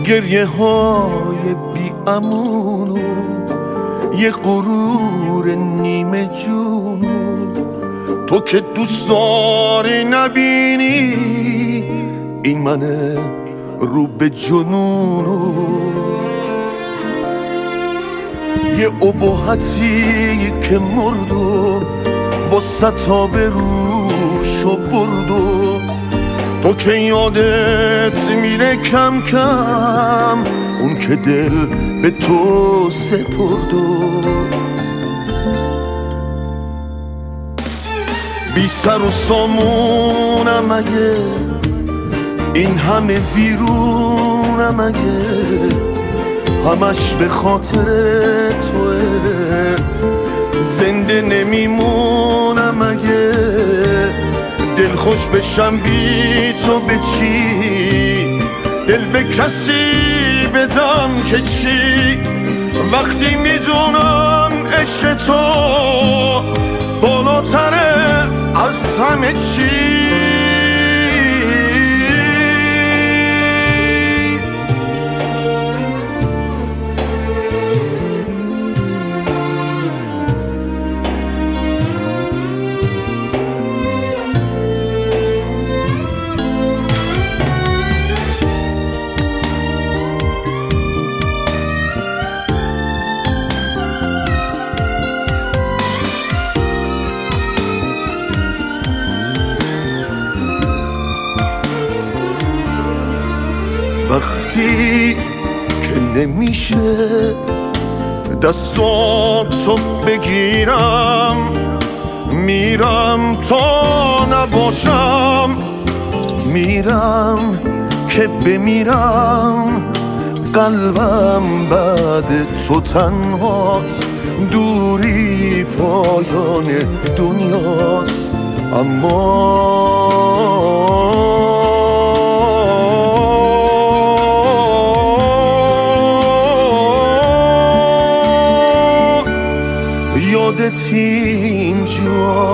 گریه های بی امونو یه غرور نیمه جونو تو که دوست داری نبینی این منه رو به جنونو یه ابهتی که مردو وسط آبروشو بردو تو که یادت میره کم کم اون که دل به تو سپردو بی سر و سامونم اگه این همه ویرونم اگه همش به خاطر توه زنده نمیمونم اگه دل خوش بشم بی تو به چی دل به کسی بدم که چی وقتی میدونم عشق تو بالاتره از همه چی وقتی که نمیشه دستاتو بگیرم میرم تا نباشم میرم که بمیرم قلبم بعد تو تنهاست دوری پایان دنیاست اما یادت اینجاست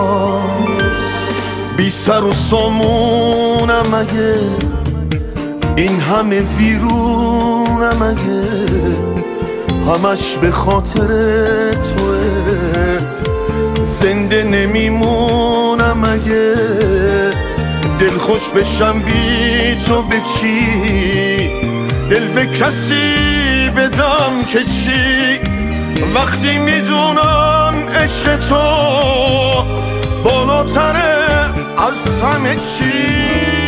بی سر و سامونم اگه این همه ویرونم اگه همش به خاطر توه زنده نمیمونم اگه دل خوش بشم بی تو به چی دل به کسی بدم که چی وقتی میدونم عشق تو بالاتره از همه چی